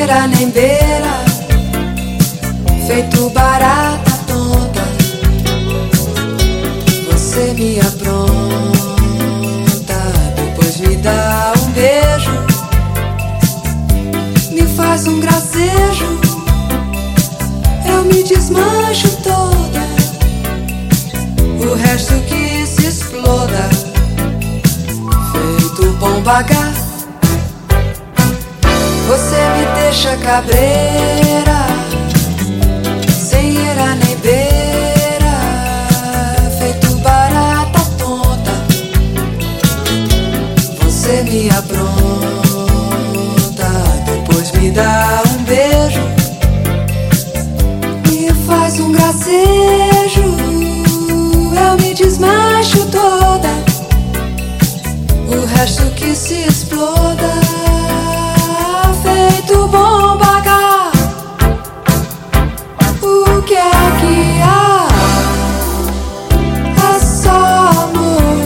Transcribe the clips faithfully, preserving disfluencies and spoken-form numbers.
eira nem beira, feito barata tonta. Você me apronta, depois me dá um beijo, me faz um gracejo, eu me desmancho toda, o resto que se exploda, feito bomba H. Você me deixa cabreira, sem eira nem beira, feito barata tonta. Você me apronta, depois me dá um beijo, me faz um gracejo, eu me desmancho toda, o resto que se exploda, feito bomba H. O que é que há? É só amor.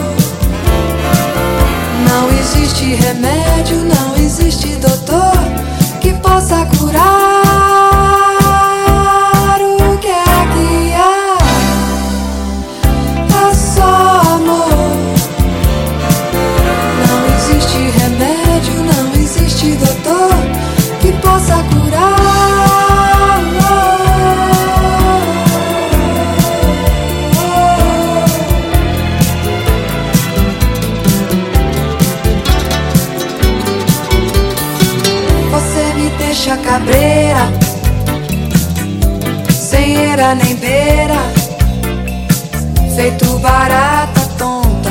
Não existe remédio, não existe doutor que possa curar. O que é que há? É só amor. Não existe remédio, não existe doutor que possa curar. Você me deixa cabreira, sem eira nem beira, feito barata tonta.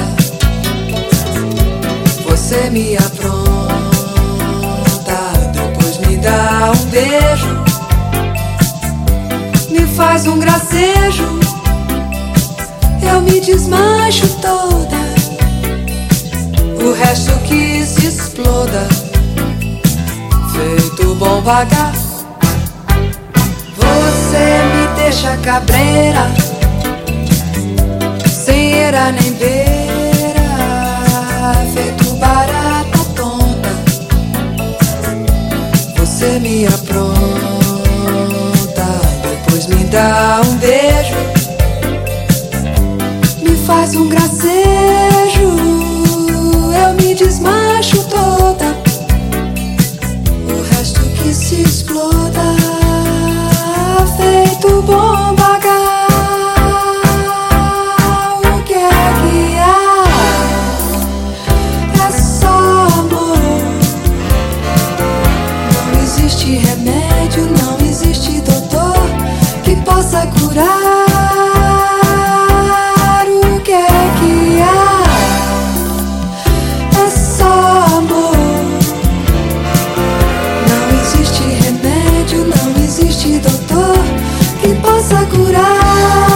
Você me apronta, me dá um beijo, me faz um gracejo, eu me desmancho toda, o resto que se exploda, feito bomba H. Você me deixa cabreira, sem eira nem beira, feito barata tonta. Você me apronta, depois me dá um beijo, me faz um gracejo, eu me desmancho toda, o resto que se exploda, feito bomba H. O que é que há? É só amor. Não existe remédio, não existe doutor que possa curar. O que é que há? É só amor. Não existe remédio, não existe doutor que possa curar.